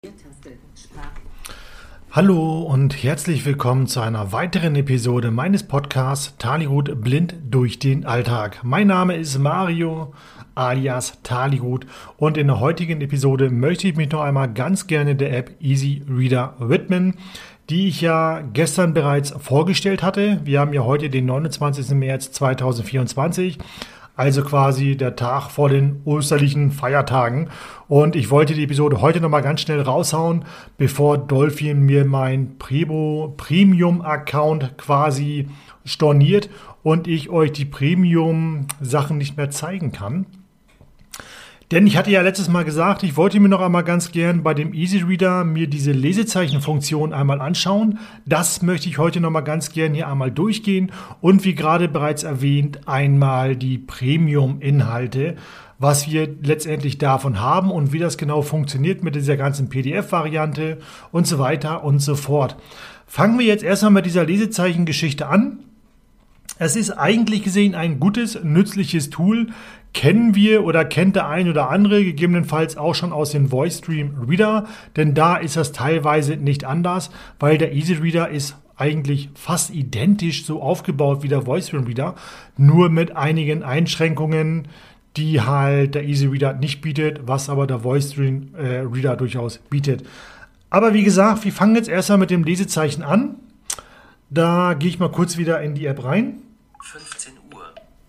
Hallo und herzlich willkommen zu einer weiteren Episode meines Podcasts Taligut blind durch den Alltag. Mein Name ist Mario alias Taligut und in der heutigen Episode möchte ich mich noch einmal ganz gerne der App Easy Reader widmen, die ich ja gestern bereits vorgestellt hatte. Wir haben ja heute den 29. März 2024. Also quasi der Tag vor den osterlichen Feiertagen. Und ich wollte die Episode heute nochmal ganz schnell raushauen, bevor Dolphin mir mein Premium-Account quasi storniert und ich euch die Premium-Sachen nicht mehr zeigen kann. Denn ich hatte ja letztes Mal gesagt, ich wollte mir noch einmal ganz gern bei dem Easy Reader mir diese Lesezeichenfunktion einmal anschauen. Das möchte ich heute noch mal ganz gern hier einmal durchgehen und wie gerade bereits erwähnt, einmal die Premium-Inhalte, was wir letztendlich davon haben und wie das genau funktioniert mit dieser ganzen PDF-Variante und so weiter und so fort. Fangen wir jetzt erstmal mit dieser Lesezeichengeschichte an. Es ist eigentlich gesehen ein gutes, nützliches Tool. Kennen wir oder kennt der ein oder andere gegebenenfalls auch schon aus dem VoiceStream Reader, denn da ist das teilweise nicht anders, weil der Easy Reader ist eigentlich fast identisch so aufgebaut wie der VoiceStream Reader, nur mit einigen Einschränkungen, die halt der Easy Reader nicht bietet, was aber der VoiceStream Reader durchaus bietet. Aber wie gesagt, wir fangen jetzt erstmal mit dem Lesezeichen an. Da gehe ich mal kurz wieder in die App rein. 15 Uhr.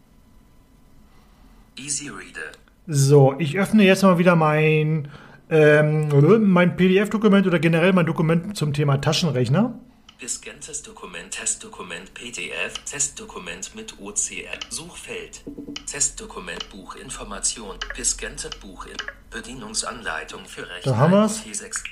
Easy Reader. So, ich öffne jetzt mal wieder mein PDF-Dokument oder generell mein Dokument zum Thema Taschenrechner. Gescanntes Dokument, Testdokument, PDF, Testdokument mit OCR, Suchfeld, Testdokument, Buchinformation, gescannte Bedienungsanleitung für Rechner. Da haben wir's. T6.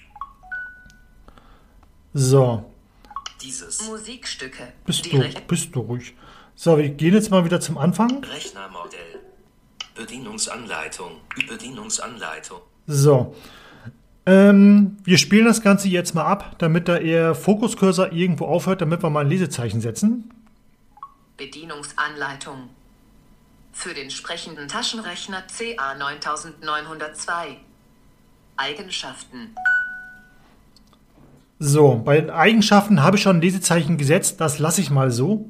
So. Dieses Musikstücke. Bist du ruhig. So, wir gehen jetzt mal wieder zum Anfang. Rechnermodell. Bedienungsanleitung. Bedienungsanleitung. So. Wir spielen das Ganze jetzt mal ab, damit da eher Fokuscursor irgendwo aufhört, damit wir mal ein Lesezeichen setzen. Bedienungsanleitung. Für den sprechenden Taschenrechner CA9902. Eigenschaften. So, bei den Eigenschaften habe ich schon ein Lesezeichen gesetzt, das lasse ich mal so.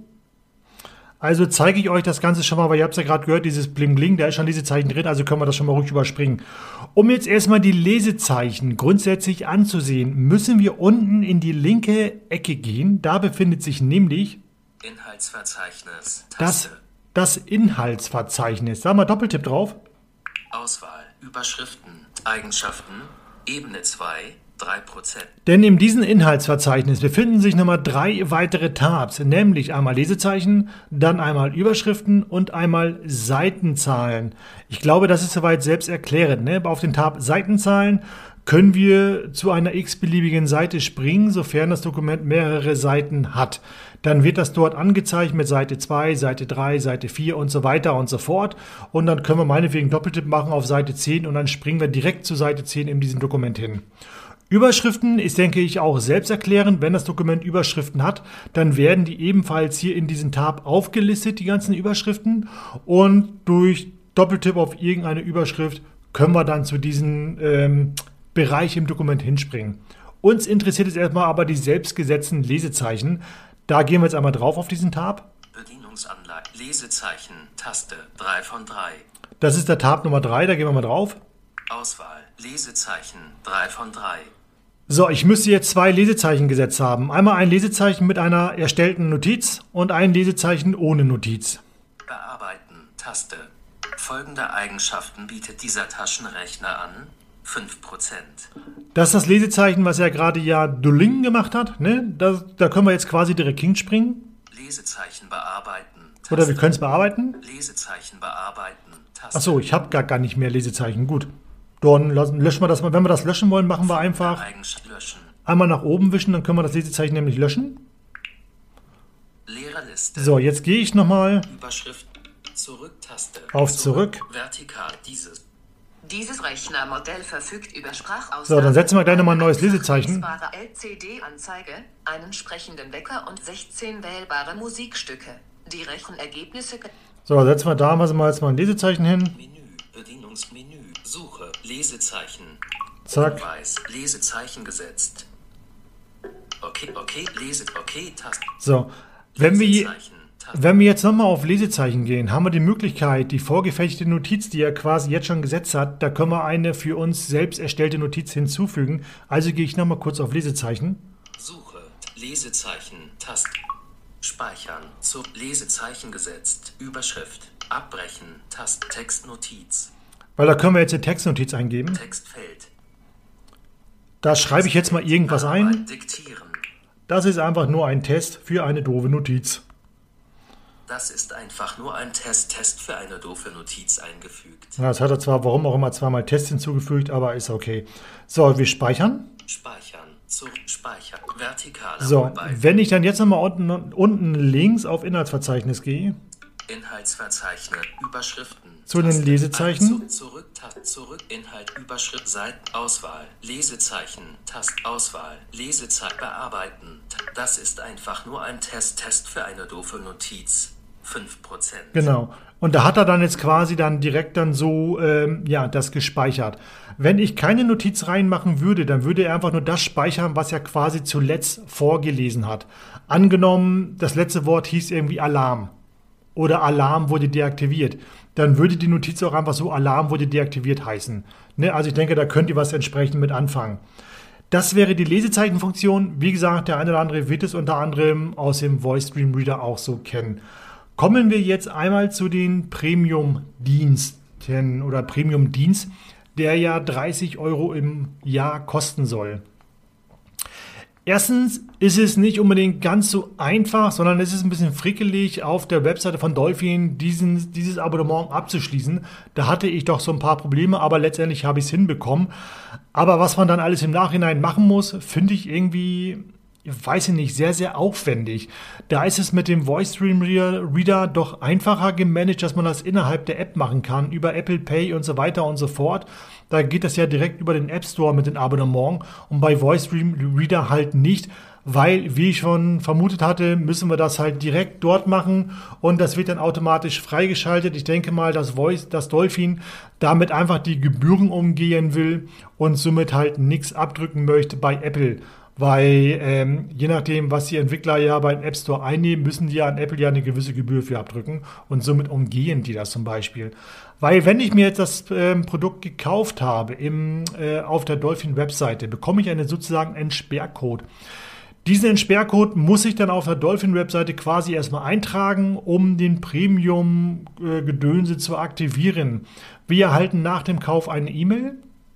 Also zeige ich euch das Ganze schon mal, weil ihr habt es ja gerade gehört, dieses Bling Bling, da ist schon Lesezeichen drin, also können wir das schon mal ruhig überspringen. Um jetzt erstmal die Lesezeichen grundsätzlich anzusehen, müssen wir unten in die linke Ecke gehen. Da befindet sich nämlich Inhaltsverzeichnis. das Inhaltsverzeichnis. Da mal Doppeltipp drauf. Auswahl. Überschriften. Eigenschaften. Ebene 2. 3%. Denn in diesem Inhaltsverzeichnis befinden sich nochmal 3 weitere Tabs, nämlich einmal Lesezeichen, dann einmal Überschriften und einmal Seitenzahlen. Ich glaube, das ist soweit selbsterklärend. Ne? Auf den Tab Seitenzahlen können wir zu einer x-beliebigen Seite springen, sofern das Dokument mehrere Seiten hat. Dann wird das dort angezeigt mit Seite 2, Seite 3, Seite 4 und so weiter und so fort. Und dann können wir meinetwegen Doppeltipp machen auf Seite 10 und dann springen wir direkt zu Seite 10 in diesem Dokument hin. Überschriften ist, denke ich, auch selbsterklärend. Wenn das Dokument Überschriften hat, dann werden die ebenfalls hier in diesem Tab aufgelistet, die ganzen Überschriften. Und durch Doppeltipp auf irgendeine Überschrift können wir dann zu diesem Bereich im Dokument hinspringen. Uns interessiert jetzt erstmal aber die selbstgesetzten Lesezeichen. Da gehen wir jetzt einmal drauf auf diesen Tab. Bedienungsanleitung. Lesezeichen. Taste. 3 von 3. Das ist der Tab Nummer 3, da gehen wir mal drauf. Auswahl. Lesezeichen. 3 von 3. So, ich müsste jetzt 2 Lesezeichen gesetzt haben. Einmal ein Lesezeichen mit einer erstellten Notiz und ein Lesezeichen ohne Notiz. Bearbeiten. Taste. Folgende Eigenschaften bietet dieser Taschenrechner an. 5%. Das ist das Lesezeichen, was er gerade ja Duolingo gemacht hat. Ne? Da können wir jetzt quasi direkt hinspringen. Lesezeichen bearbeiten. Taste. Oder wir können es bearbeiten. Lesezeichen bearbeiten. Taste. Achso, ich habe gar nicht mehr Lesezeichen. Gut. Dann löschen wir das mal. Wenn wir das löschen wollen, machen wir einfach Löschen. einmal nach oben wischen, dann können wir das Lesezeichen nämlich löschen. Leere Liste. So, jetzt gehe ich nochmal Überschrift. Zurück-Taste. auf Zurück. Vertikal. Dieses. Dieses Rechnermodell verfügt über Sprachausgabe. So, dann setzen wir gleich nochmal ein neues Lesezeichen. LCD-Anzeige, einen sprechenden Wecker und 16 wählbare Musikstücke. Die Rechenergebnisse. So, setzen wir da mal jetzt mal ein Lesezeichen hin. Menü. Bedienungsmenü. Suche. Lesezeichen. Zack. Hinweis, Lesezeichen gesetzt. Okay, Taste. So, wenn wir Lesezeichen, Taste. Wenn wir jetzt nochmal auf Lesezeichen gehen, haben wir die Möglichkeit, die vorgefertigte Notiz, die er quasi jetzt schon gesetzt hat, da können wir eine für uns selbst erstellte Notiz hinzufügen. Also gehe ich nochmal kurz auf Lesezeichen. Suche, Lesezeichen, Taste. Speichern, zu Lesezeichen gesetzt, Überschrift, Abbrechen, Taste, Textnotiz, Weil da können wir jetzt eine Textnotiz eingeben. Textfeld. Da schreibe ich jetzt mal irgendwas ein. Diktieren. Das ist einfach nur ein Test für eine doofe Notiz. Das ist einfach nur ein Test für eine doofe Notiz eingefügt. Ja, das hat er zwar, warum auch immer, zweimal Test hinzugefügt, aber ist okay. So, wir speichern. Speichern, Speichern, vertikale So, Rollbalken. wenn ich dann jetzt nochmal unten links auf Inhaltsverzeichnis gehe, Inhaltsverzeichnis, Überschriften. Zu den Taste, Lesezeichen. Zurück, Inhalt, Überschrift, Seiten, Auswahl, Lesezeichen, Taste, Auswahl, Lesezeichen, bearbeiten. Das ist einfach nur ein Test für eine doofe Notiz. 5%. genau. Und da hat er dann jetzt quasi dann direkt dann so, das gespeichert. Wenn ich keine Notiz reinmachen würde, dann würde er einfach nur das speichern, was er quasi zuletzt vorgelesen hat. Angenommen, das letzte Wort hieß irgendwie Alarm. Oder Alarm wurde deaktiviert. Dann würde die Notiz auch einfach so Alarm wurde deaktiviert heißen. Ne? Also ich denke, da könnt ihr was entsprechend mit anfangen. Das wäre die Lesezeichenfunktion. Wie gesagt, der eine oder andere wird es unter anderem aus dem VoiceStream Reader auch so kennen. Kommen wir jetzt einmal zu den Premium-Diensten oder Premium-Dienst, der ja 30 € im Jahr kosten soll. Erstens ist es nicht unbedingt ganz so einfach, sondern es ist ein bisschen frickelig, auf der Webseite von Dolphin dieses Abonnement abzuschließen. Da hatte ich doch so ein paar Probleme, aber letztendlich habe ich es hinbekommen. Aber was man dann alles im Nachhinein machen muss, finde ich irgendwie, weiß ich nicht, sehr, sehr aufwendig. Da ist es mit dem VoiceStream Reader doch einfacher gemanagt, dass man das innerhalb der App machen kann, über Apple Pay und so weiter und so fort. Da geht das ja direkt über den App Store mit dem Abonnement und bei VoiceStream Reader halt nicht, weil, wie ich schon vermutet hatte, müssen wir das halt direkt dort machen und das wird dann automatisch freigeschaltet. Ich denke mal, dass Dolphin damit einfach die Gebühren umgehen will und somit halt nichts abdrücken möchte bei Apple. Weil je nachdem, was die Entwickler ja beim App Store einnehmen, müssen die ja an Apple ja eine gewisse Gebühr für abdrücken und somit umgehen die das zum Beispiel. Weil wenn ich mir jetzt das Produkt gekauft habe auf der Dolphin-Webseite, bekomme ich sozusagen einen Entsperrcode. Diesen Entsperrcode muss ich dann auf der Dolphin-Webseite quasi erstmal eintragen, um den Premium-Gedönse zu aktivieren. Wir erhalten nach dem Kauf eine E-Mail.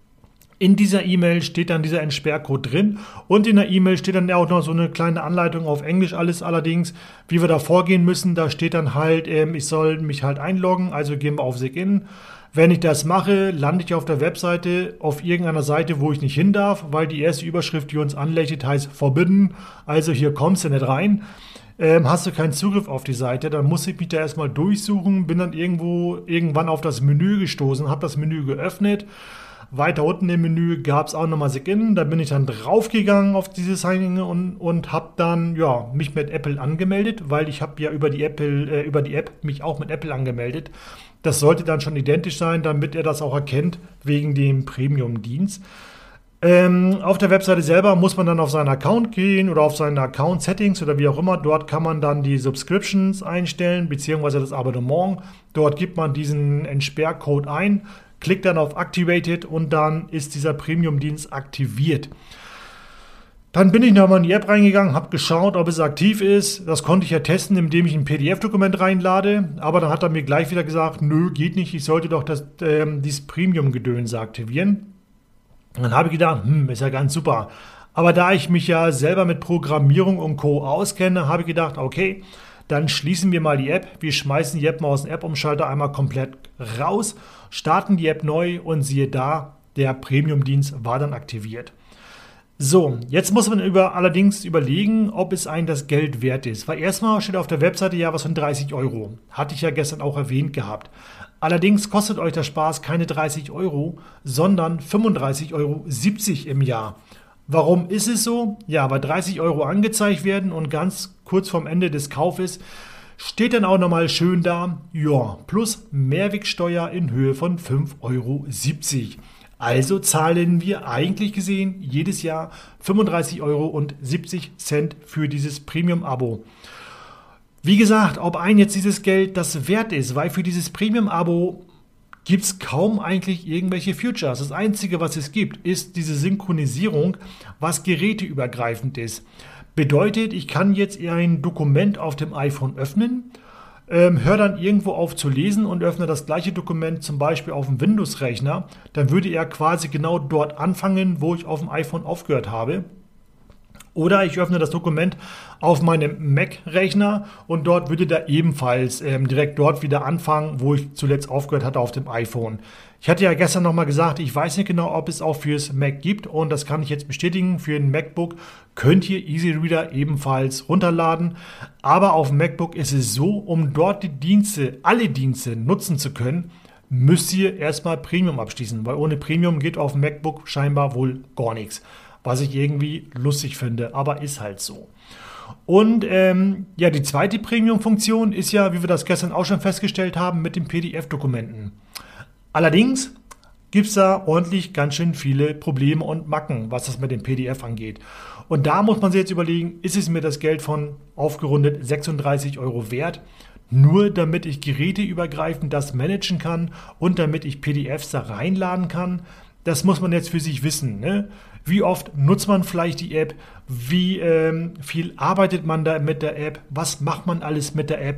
In dieser E-Mail steht dann dieser Entsperrcode drin und in der E-Mail steht dann auch noch so eine kleine Anleitung auf Englisch alles allerdings, wie wir da vorgehen müssen. Da steht dann halt, ich soll mich halt einloggen, also gehen wir auf Sign. Wenn ich das mache, lande ich auf der Webseite auf irgendeiner Seite, wo ich nicht hin darf, weil die erste Überschrift, die uns anlächelt, heißt Forbidden, also hier kommst du nicht rein. Hast du keinen Zugriff auf die Seite, dann muss ich mich da erstmal durchsuchen, bin dann irgendwann auf das Menü gestoßen, habe das Menü geöffnet. Weiter unten im Menü gab es auch nochmal Sign-In, da bin ich dann draufgegangen auf diese Sign-In und habe dann mich mit Apple angemeldet, weil ich habe ja über die App mich auch mit Apple angemeldet. Das sollte dann schon identisch sein, damit er das auch erkennt, wegen dem Premium-Dienst. Auf der Webseite selber muss man dann auf seinen Account gehen oder auf seine Account-Settings oder wie auch immer. Dort kann man dann die Subscriptions einstellen, beziehungsweise das Abonnement. Dort gibt man diesen Entsperrcode ein, klickt dann auf Activated und dann ist dieser Premium-Dienst aktiviert. Dann bin ich nochmal in die App reingegangen, habe geschaut, ob es aktiv ist. Das konnte ich ja testen, indem ich ein PDF-Dokument reinlade. Aber dann hat er mir gleich wieder gesagt, nö, geht nicht, ich sollte doch dieses Premium-Gedönse aktivieren. Und dann habe ich gedacht, ist ja ganz super. Aber da ich mich ja selber mit Programmierung und Co. auskenne, habe ich gedacht, okay, dann schließen wir mal die App. Wir schmeißen die App mal aus dem App-Umschalter einmal komplett raus, starten die App neu und siehe da, der Premium-Dienst war dann aktiviert. So, jetzt muss man allerdings überlegen, ob es einem das Geld wert ist. Weil erstmal steht auf der Webseite ja was von 30 €. Hatte ich ja gestern auch erwähnt gehabt. Allerdings kostet euch der Spaß keine 30 €, sondern 35,70 € im Jahr. Warum ist es so? Ja, weil 30 € angezeigt werden und ganz kurz vorm Ende des Kaufes steht dann auch nochmal schön da, plus Mehrwertsteuer in Höhe von 5,70 €. Also zahlen wir eigentlich gesehen jedes Jahr 35,70 € für dieses Premium-Abo. Wie gesagt, ob ein jetzt dieses Geld das wert ist, weil für dieses Premium-Abo gibt es kaum eigentlich irgendwelche Features. Das Einzige, was es gibt, ist diese Synchronisierung, was geräteübergreifend ist. Bedeutet, ich kann jetzt ein Dokument auf dem iPhone öffnen, höre dann irgendwo auf zu lesen und öffne das gleiche Dokument zum Beispiel auf dem Windows-Rechner. Dann würde er quasi genau dort anfangen, wo ich auf dem iPhone aufgehört habe. Oder ich öffne das Dokument auf meinem Mac-Rechner und dort würde der ebenfalls direkt dort wieder anfangen, wo ich zuletzt aufgehört hatte auf dem iPhone. Ich hatte ja gestern nochmal gesagt, ich weiß nicht genau, ob es auch fürs Mac gibt und das kann ich jetzt bestätigen. Für ein MacBook könnt ihr Easy Reader ebenfalls runterladen. Aber auf dem MacBook ist es so, um dort die Dienste, alle Dienste nutzen zu können, müsst ihr erstmal Premium abschließen, weil ohne Premium geht auf dem MacBook scheinbar wohl gar nichts. Was ich irgendwie lustig finde, aber ist halt so. Und ja, die zweite Premium-Funktion ist ja, wie wir das gestern auch schon festgestellt haben, mit den PDF-Dokumenten. Allerdings gibt es da ordentlich ganz schön viele Probleme und Macken, was das mit dem PDF angeht. Und da muss man sich jetzt überlegen, ist es mir das Geld von aufgerundet 36 € wert, nur damit ich geräteübergreifend das managen kann und damit ich PDFs da reinladen kann. Das muss man jetzt für sich wissen, ne? Wie oft nutzt man vielleicht die App? Wie viel arbeitet man da mit der App? Was macht man alles mit der App?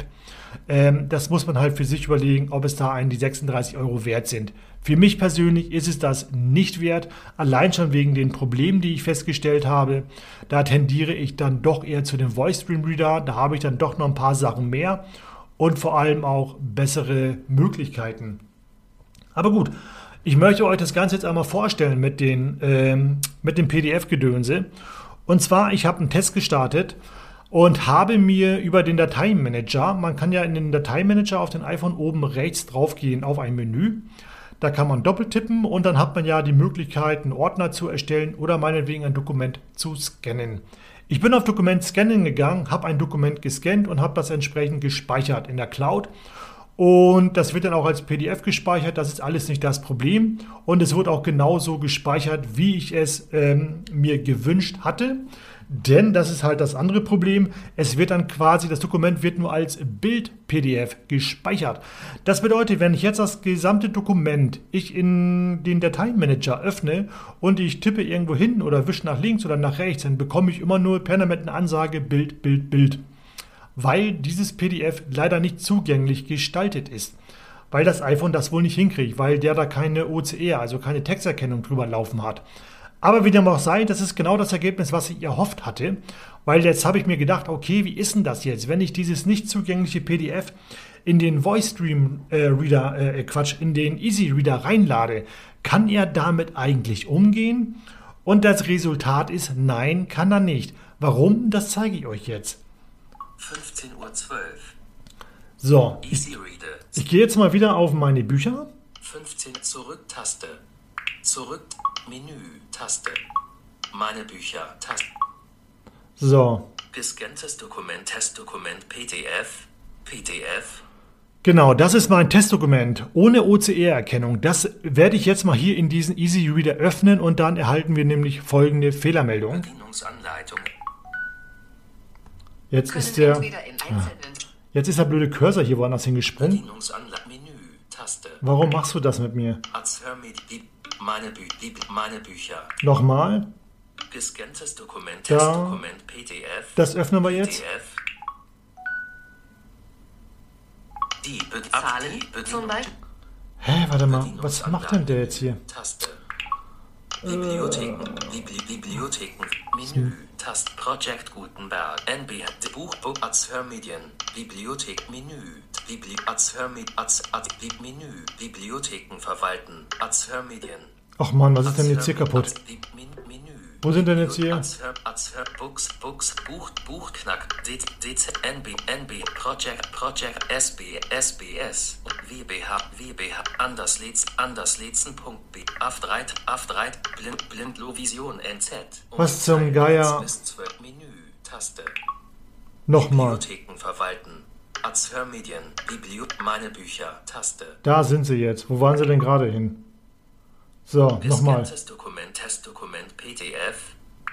Das muss man halt für sich überlegen, ob es da einen die 36 € wert sind. Für mich persönlich ist es das nicht wert, allein schon wegen den Problemen, die ich festgestellt habe. Da tendiere ich dann doch eher zu dem Voice Stream Reader. Da habe ich dann doch noch ein paar Sachen mehr und vor allem auch bessere Möglichkeiten. Aber gut. Ich möchte euch das Ganze jetzt einmal vorstellen mit dem PDF-Gedönse. Und zwar, ich habe einen Test gestartet und habe mir über den Dateimanager, man kann ja in den Dateimanager auf dem iPhone oben rechts draufgehen auf ein Menü. Da kann man doppeltippen und dann hat man ja die Möglichkeit, einen Ordner zu erstellen oder meinetwegen ein Dokument zu scannen. Ich bin auf Dokument Scannen gegangen, habe ein Dokument gescannt und habe das entsprechend gespeichert in der Cloud. Und das wird dann auch als PDF gespeichert, das ist alles nicht das Problem. Und es wird auch genauso gespeichert, wie ich es mir gewünscht hatte. Denn das ist halt das andere Problem. Es wird dann quasi, das Dokument wird nur als Bild-PDF gespeichert. Das bedeutet, wenn ich jetzt das gesamte Dokument in den Dateimanager öffne und ich tippe irgendwo hin oder wische nach links oder nach rechts, dann bekomme ich immer nur permanent eine Ansage Bild, Bild, Bild. Weil dieses PDF leider nicht zugänglich gestaltet ist. Weil das iPhone das wohl nicht hinkriegt, weil der da keine OCR, also keine Texterkennung drüber laufen hat. Aber wie dem auch sei, das ist genau das Ergebnis, was ich erhofft hatte. Weil jetzt habe ich mir gedacht, okay, wie ist denn das jetzt, wenn ich dieses nicht zugängliche PDF in den Voice Stream in den Easy Reader reinlade, kann er damit eigentlich umgehen? Und das Resultat ist, nein, kann er nicht. Warum? Das zeige ich euch jetzt. 15:12 Uhr. So, Easy Reader. ich gehe jetzt mal wieder auf meine Bücher. 15 Zurück-Taste. Zurück. Menü. Taste. Meine Bücher. Taste. So, Gescanntes Dokument. Testdokument. PDF. PDF. genau, das ist mein Testdokument ohne OCR-Erkennung. Das werde ich jetzt mal hier in diesen Easy Reader öffnen und dann erhalten wir nämlich folgende Fehlermeldung. Bedienungsanleitung. Jetzt ist der blöde Cursor hier woanders hingesprungen. Bedienungsanleitung. Menü. Taste. Warum machst du das mit mir? Meine Bücher. Nochmal. Gescanntes Dokument. Da. Testdokument. PDF. Das öffnen wir jetzt. PDF. Zahlen zum Beispiel. Hä, warte mal, was macht denn der jetzt hier? Taste. Bibliotheken. Bibliotheken. Menü. Taste. Project Gutenberg. NB. Buch. Hörmedien. Bibliothek. Menü. Menü. Bibliotheken verwalten. Hörmedien. Ach Mann, was ist denn jetzt hier kaputt? Menü. Wo sind denn jetzt hier? Buchknack, NB, Project, SBS, WBH, Andersletzen.b, Aftreit, Blindlovision, NZ. Was zum Geier? Menü, Taste. Nochmal. Bibliotheken verwalten. Hörmedien, meine Bücher, Taste. Da sind sie jetzt. Wo waren sie denn gerade hin? So, nochmal. Testdokument, Testdokument, PDF.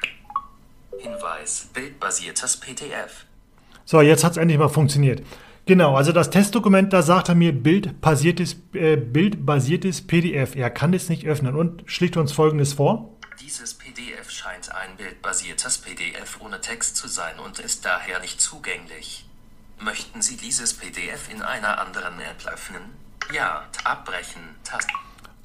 Hinweis, bildbasiertes PDF. So, jetzt hat es endlich mal funktioniert. Genau, also das Testdokument, da sagt er mir bildbasiertes PDF. Er kann es nicht öffnen und schlägt uns Folgendes vor. Dieses PDF scheint ein bildbasiertes PDF ohne Text zu sein und ist daher nicht zugänglich. Möchten Sie dieses PDF in einer anderen App öffnen? Ja, abbrechen, Taste.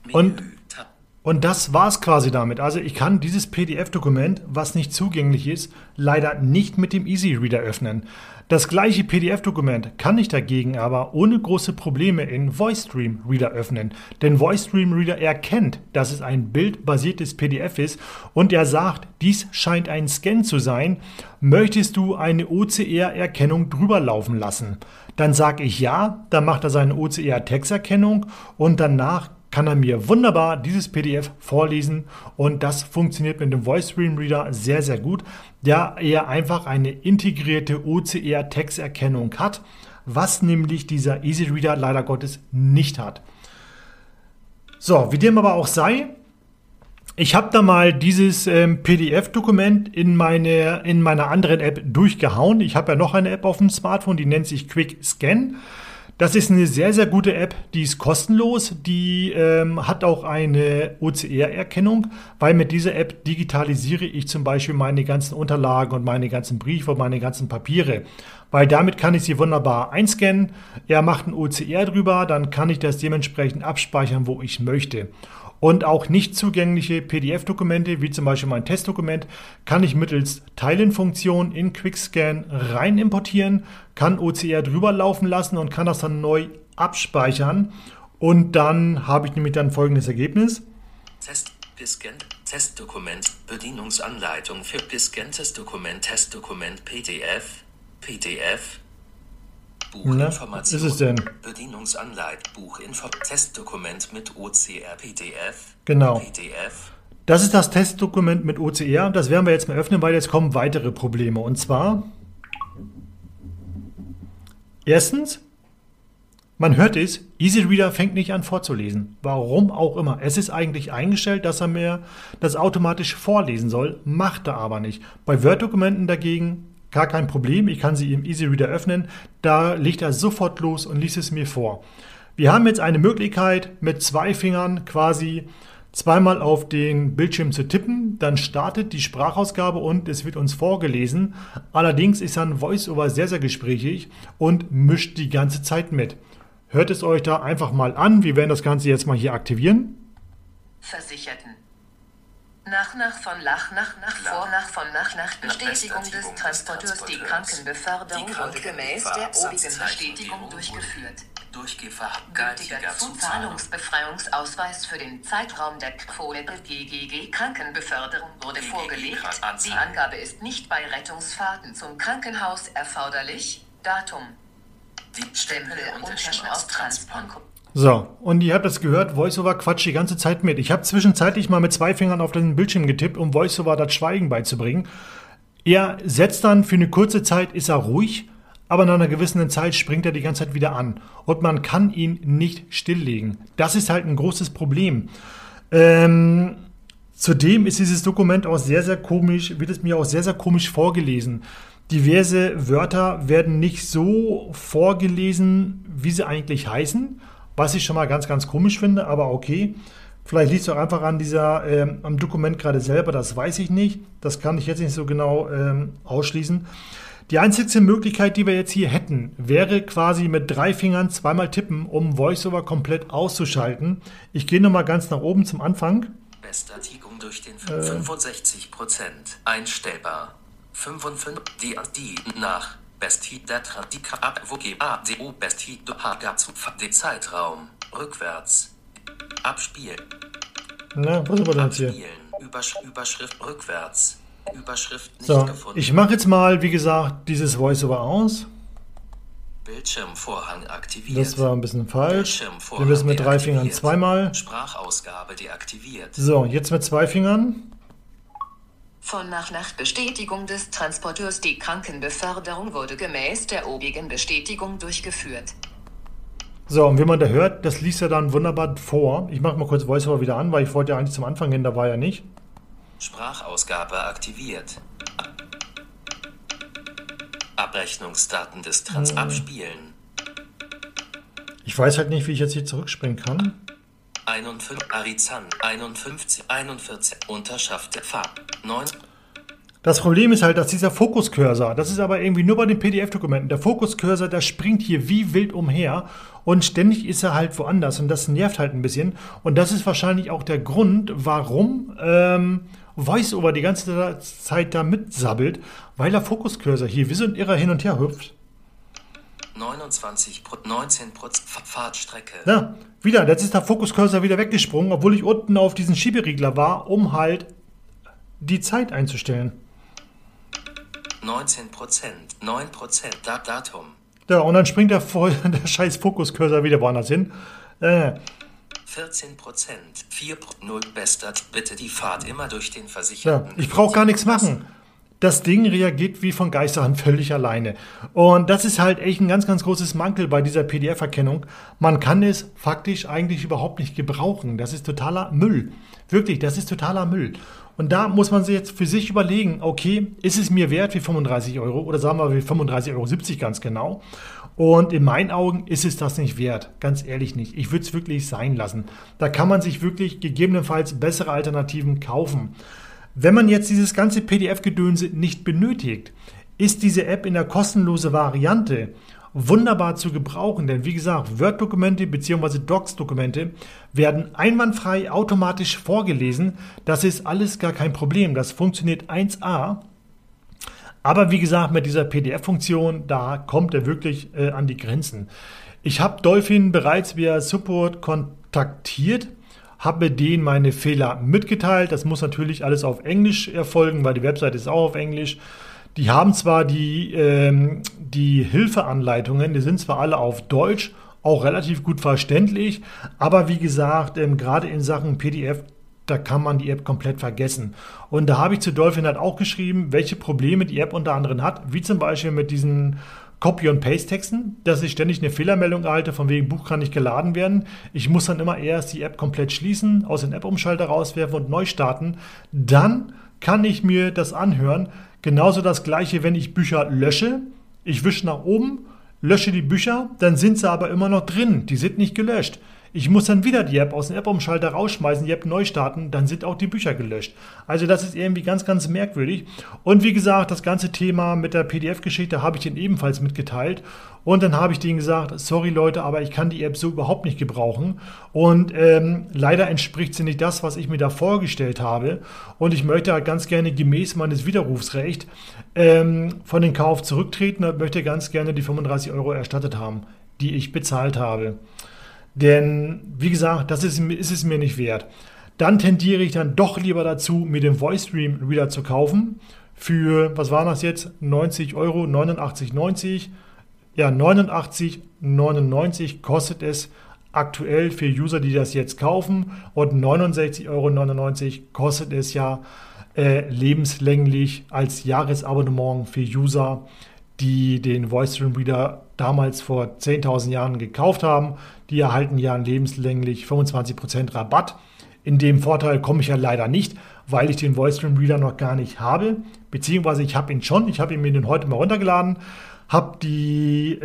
Und das war es quasi damit. Also ich kann dieses PDF-Dokument, was nicht zugänglich ist, leider nicht mit dem EasyReader öffnen. Das gleiche PDF-Dokument kann ich dagegen aber ohne große Probleme in VoiceStream Reader öffnen. Denn VoiceStream Reader erkennt, dass es ein bildbasiertes PDF ist und er sagt, dies scheint ein Scan zu sein. Möchtest du eine OCR-Erkennung drüber laufen lassen? Dann sage ich ja, dann macht er seine OCR-Texterkennung und danach kann er mir wunderbar dieses PDF vorlesen und das funktioniert mit dem VoiceStream Reader sehr, sehr gut, da er einfach eine integrierte OCR-Texterkennung hat, was nämlich dieser EasyReader leider Gottes nicht hat. So, wie dem aber auch sei, ich habe da mal dieses PDF-Dokument in meiner anderen App durchgehauen. Ich habe ja noch eine App auf dem Smartphone, die nennt sich Quick Scan. Das ist eine sehr, sehr gute App, die ist kostenlos, die hat auch eine OCR-Erkennung, weil mit dieser App digitalisiere ich zum Beispiel meine ganzen Unterlagen und meine ganzen Briefe und meine ganzen Papiere, weil damit kann ich sie wunderbar einscannen, er macht ein OCR drüber, dann kann ich das dementsprechend abspeichern, wo ich möchte. Und auch nicht zugängliche PDF-Dokumente, wie zum Beispiel mein Testdokument, kann ich mittels Teilen-Funktion in QuickScan rein importieren, kann OCR drüber laufen lassen und kann das dann neu abspeichern. Und dann habe ich nämlich dann folgendes Ergebnis. Testdokument, Bedienungsanleitung für gescanntes Dokument, Testdokument, PDF, Buchinformation, ist es denn? Bedienungsanleitung, Testdokument mit OCR, PDF, Genau. PDF. Das ist das Testdokument mit OCR. Das werden wir jetzt mal öffnen, weil jetzt kommen weitere Probleme. Und zwar, erstens, man hört es, EasyReader fängt nicht an vorzulesen. Warum auch immer. Es ist eigentlich eingestellt, dass er mir das automatisch vorlesen soll, macht er aber nicht. Bei Word-Dokumenten dagegen gar kein Problem, ich kann sie im EasyReader öffnen, da legt er sofort los und liest es mir vor. Wir haben jetzt eine Möglichkeit, mit 2 Fingern quasi zweimal auf den Bildschirm zu tippen, dann startet die Sprachausgabe und es wird uns vorgelesen. Allerdings ist dann VoiceOver sehr, sehr gesprächig und mischt die ganze Zeit mit. Hört es euch da einfach mal an, wir werden das Ganze jetzt mal hier aktivieren. Versicherten. Bestätigung des Transporteurs. Die Krankenbeförderung wurde gemäß der obigen Bestätigung durchgeführt. Gültiger Zahlungsbefreiungsausweis für den Zeitraum der GGG Krankenbeförderung wurde vorgelegt. Die Angabe ist nicht bei Rettungsfahrten zum Krankenhaus erforderlich. Datum. Stempel Unterschrift aus Transport. So, und ihr habt das gehört, VoiceOver quatscht die ganze Zeit mit. Ich habe zwischenzeitlich mal mit 2 Fingern auf den Bildschirm getippt, um VoiceOver das Schweigen beizubringen. Er setzt dann für eine kurze Zeit, ist er ruhig, aber nach einer gewissen Zeit springt er die ganze Zeit wieder an. Und man kann ihn nicht stilllegen. Das ist halt ein großes Problem. Zudem ist dieses Dokument auch sehr, sehr komisch, wird es mir auch sehr, sehr komisch vorgelesen. Diverse Wörter werden nicht so vorgelesen, wie sie eigentlich heißen. Was ich schon mal ganz, ganz komisch finde, aber okay. Vielleicht liegt es auch einfach an am Dokument gerade selber, das weiß ich nicht. Das kann ich jetzt nicht so genau ausschließen. Die einzige Möglichkeit, die wir jetzt hier hätten, wäre quasi mit 3 Fingern zweimal tippen, um VoiceOver komplett auszuschalten. Ich gehe nochmal ganz nach oben zum Anfang. Bestätigung durch den 65% einstellbar. 55 die nach Besti Datra die ADO Besti Haga zu Zeitraum rückwärts abspielen. Na, was haben wir denn jetzt hier? Überschrift rückwärts. Überschrift nicht So, gefunden. ich mache jetzt mal, wie gesagt, dieses VoiceOver aus. Bildschirmvorhang aktiviert. Das war ein bisschen falsch. Wir Bildschirmvorhang müssen mit 3 Fingern deaktiviert. zweimal. Sprachausgabe deaktiviert. So, jetzt mit 2 Fingern. Von nach Bestätigung des Transporteurs. Die Krankenbeförderung wurde gemäß der obigen Bestätigung durchgeführt. So, und wie man da hört, das liest er dann wunderbar vor. Ich mache mal kurz VoiceOver wieder an, weil ich wollte ja eigentlich zum Anfang hin, da war ja nicht. Sprachausgabe aktiviert. Abrechnungsdaten des Trans abspielen. Ich weiß halt nicht, wie ich jetzt hier zurückspringen kann. 51, Arizan, 51, 41, Unterschaft, Farb, 9. Das Problem ist halt, dass dieser Fokuscursor, das ist aber irgendwie nur bei den PDF-Dokumenten, der Fokuscursor, der springt hier wie wild umher und ständig ist er halt woanders und das nervt halt ein bisschen. Und das ist wahrscheinlich auch der Grund, warum VoiceOver die ganze Zeit da mitsabbelt, weil der Fokuscursor hier wie so ein Irrer hin und her hüpft. 29, 19% Fahrtstrecke. Ja, wieder, jetzt ist der Fokuscursor wieder weggesprungen, obwohl ich unten auf diesen Schieberegler war, um halt die Zeit einzustellen. 19%, 9%, Datum. Ja, und dann springt der scheiß Fokuscursor wieder woanders hin. 14%, 4, 0, bester, bitte die Fahrt immer durch den Versicherten. Ja, ich brauche gar nichts machen. Das Ding reagiert wie von Geisterhand völlig alleine. Und das ist halt echt ein ganz, ganz großes Mankel bei dieser PDF-Erkennung. Man kann es faktisch eigentlich überhaupt nicht gebrauchen. Das ist totaler Müll. Wirklich, das ist totaler Müll. Und da muss man sich jetzt für sich überlegen, okay, ist es mir wert wie 35 Euro oder sagen wir wie 35,70 Euro ganz genau. Und in meinen Augen ist es das nicht wert, ganz ehrlich nicht. Ich würde es wirklich sein lassen. Da kann man sich wirklich gegebenenfalls bessere Alternativen kaufen. Wenn man jetzt dieses ganze PDF-Gedönse nicht benötigt, ist diese App in der kostenlosen Variante wunderbar zu gebrauchen, denn wie gesagt, Word-Dokumente bzw. Docs-Dokumente werden einwandfrei automatisch vorgelesen. Das ist alles gar kein Problem, das funktioniert 1A. Aber wie gesagt, mit dieser PDF-Funktion, da kommt er wirklich an die Grenzen. Ich habe Dolphin bereits via Support kontaktiert, habe denen meine Fehler mitgeteilt. Das muss natürlich alles auf Englisch erfolgen, weil die Webseite ist auch auf Englisch. Die haben zwar die Hilfeanleitungen, die sind zwar alle auf Deutsch, auch relativ gut verständlich, aber wie gesagt, gerade in Sachen PDF, da kann man die App komplett vergessen. Und da habe ich zu Dolphin halt auch geschrieben, welche Probleme die App unter anderem hat, wie zum Beispiel mit diesen Copy- und Paste-Texten, dass ich ständig eine Fehlermeldung erhalte, von wegen Buch kann nicht geladen werden. Ich muss dann immer erst die App komplett schließen, aus dem App-Umschalter rauswerfen und neu starten. Dann kann ich mir das anhören. Genauso das gleiche, wenn ich Bücher lösche. Ich wische nach oben, lösche die Bücher, dann sind sie aber immer noch drin. Die sind nicht gelöscht. Ich muss dann wieder die App aus dem App-Umschalter rausschmeißen, die App neu starten, dann sind auch die Bücher gelöscht. Also das ist irgendwie ganz, ganz merkwürdig. Und wie gesagt, das ganze Thema mit der PDF-Geschichte habe ich denen ebenfalls mitgeteilt. Und dann habe ich denen gesagt, sorry Leute, aber ich kann die App so überhaupt nicht gebrauchen. Und leider entspricht sie nicht das, was ich mir da vorgestellt habe. Und ich möchte halt ganz gerne gemäß meines Widerrufsrechts von den Kauf zurücktreten und möchte ganz gerne die 35 Euro erstattet haben, die ich bezahlt habe. Denn, wie gesagt, das ist es mir nicht wert. Dann tendiere ich dann doch lieber dazu, mir den VoiceStream Reader zu kaufen. Für, was war das jetzt? 90 Euro, 89,90. Ja, 89,99 kostet es aktuell für User, die das jetzt kaufen. Und 69,99 Euro kostet es ja lebenslänglich als Jahresabonnement für User, die den VoiceStream Reader damals vor 10.000 Jahren gekauft haben. Die erhalten ja lebenslänglich 25% Rabatt. In dem Vorteil komme ich ja leider nicht, weil ich den VoiceStream Reader noch gar nicht habe. Beziehungsweise ich habe ihn schon. Ich habe ihn mir den heute mal runtergeladen. Habe die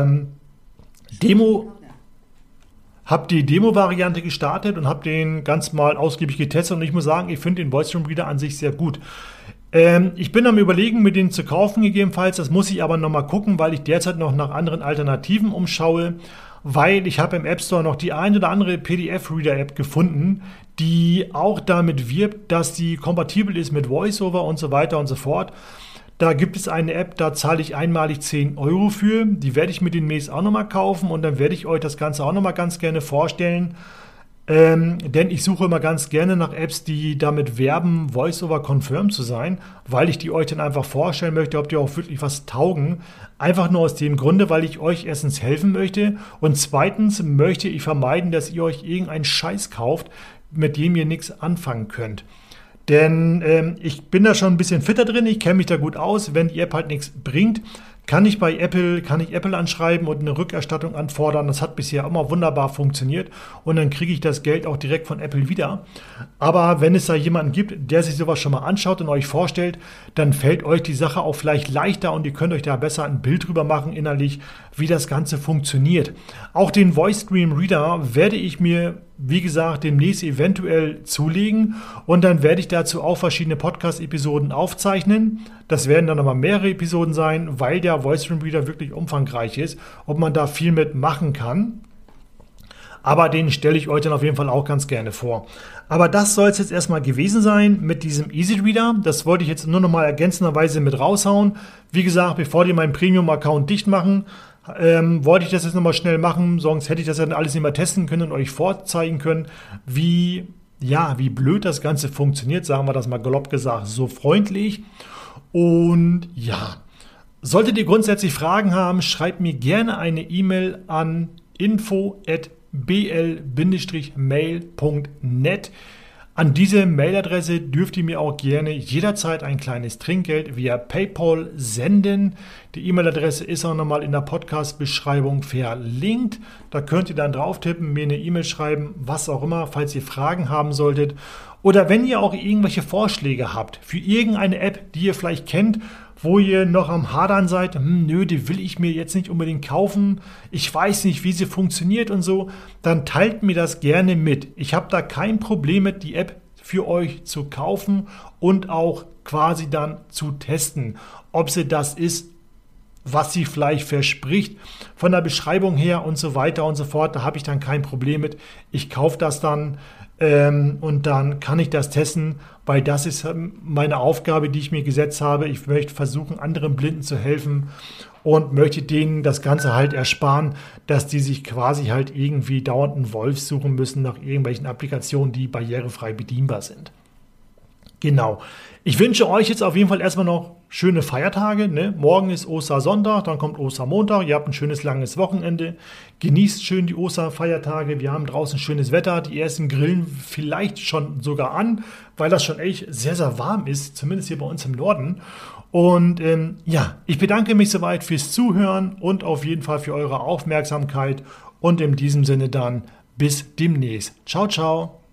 Demo-Variante gestartet und habe den ganz mal ausgiebig getestet. Und ich muss sagen, ich finde den VoiceStream Reader an sich sehr gut. Ich bin am Überlegen, mir den zu kaufen gegebenenfalls. Das muss ich aber nochmal gucken, weil ich derzeit noch nach anderen Alternativen umschaue. Weil ich habe im App Store noch die ein oder andere PDF-Reader-App gefunden, die auch damit wirbt, dass die kompatibel ist mit VoiceOver und so weiter und so fort. Da gibt es eine App, da zahle ich einmalig 10 Euro für. Die werde ich mir demnächst auch nochmal kaufen und dann werde ich euch das Ganze auch nochmal ganz gerne vorstellen. Denn ich suche immer ganz gerne nach Apps, die damit werben, VoiceOver confirmed zu sein, weil ich die euch dann einfach vorstellen möchte, ob die auch wirklich was taugen. Einfach nur aus dem Grunde, weil ich euch erstens helfen möchte und zweitens möchte ich vermeiden, dass ihr euch irgendeinen Scheiß kauft, mit dem ihr nichts anfangen könnt. Denn ich bin da schon ein bisschen fitter drin, ich kenne mich da gut aus. Wenn die App halt nichts bringt, kann ich Apple anschreiben und eine Rückerstattung anfordern. Das hat bisher immer wunderbar funktioniert und dann kriege ich das Geld auch direkt von Apple wieder. Aber wenn es da jemanden gibt, der sich sowas schon mal anschaut und euch vorstellt, dann fällt euch die Sache auch vielleicht leichter und ihr könnt euch da besser ein Bild drüber machen innerlich, wie das Ganze funktioniert. Auch den VoiceStream Reader werde ich mir, wie gesagt, demnächst eventuell zulegen und dann werde ich dazu auch verschiedene Podcast-Episoden aufzeichnen. Das werden dann aber mehrere Episoden sein, weil der VoiceStream Reader wirklich umfangreich ist und man da viel mit machen kann. Aber den stelle ich euch dann auf jeden Fall auch ganz gerne vor. Aber das soll es jetzt erstmal gewesen sein mit diesem Easy Reader. Das wollte ich jetzt nur noch mal ergänzenderweise mit raushauen. Wie gesagt, bevor die meinen Premium-Account dicht machen, wollte ich das jetzt nochmal schnell machen, sonst hätte ich das dann alles nicht mehr testen können und euch vorzeigen können, wie blöd das Ganze funktioniert, sagen wir das mal galopp gesagt, so freundlich. Und ja, solltet ihr grundsätzlich Fragen haben, schreibt mir gerne eine E-Mail an info@bl-mail.net. An diese Mailadresse dürft ihr mir auch gerne jederzeit ein kleines Trinkgeld via PayPal senden. Die E-Mail-Adresse ist auch nochmal in der Podcast-Beschreibung verlinkt. Da könnt ihr dann drauf tippen, mir eine E-Mail schreiben, was auch immer, falls ihr Fragen haben solltet. Oder wenn ihr auch irgendwelche Vorschläge habt für irgendeine App, die ihr vielleicht kennt, wo ihr noch am Hadern seid, nö, die will ich mir jetzt nicht unbedingt kaufen, ich weiß nicht, wie sie funktioniert und so, dann teilt mir das gerne mit. Ich habe da kein Problem mit, die App für euch zu kaufen und auch quasi dann zu testen, ob sie das ist, was sie vielleicht verspricht, von der Beschreibung her und so weiter und so fort, da habe ich dann kein Problem mit. Ich kaufe das dann und dann kann ich das testen, weil das ist meine Aufgabe, die ich mir gesetzt habe. Ich möchte versuchen, anderen Blinden zu helfen und möchte denen das Ganze halt ersparen, dass die sich quasi halt irgendwie dauernd einen Wolf suchen müssen nach irgendwelchen Applikationen, die barrierefrei bedienbar sind. Genau. Ich wünsche euch jetzt auf jeden Fall erstmal noch schöne Feiertage. Ne? Morgen ist Ostersonntag, dann kommt Ostermontag. Ihr habt ein schönes langes Wochenende. Genießt schön die Osterfeiertage. Wir haben draußen schönes Wetter. Die ersten grillen vielleicht schon sogar an, weil das schon echt sehr, sehr warm ist, zumindest hier bei uns im Norden. Und ich bedanke mich soweit fürs Zuhören und auf jeden Fall für eure Aufmerksamkeit. Und in diesem Sinne dann bis demnächst. Ciao, ciao.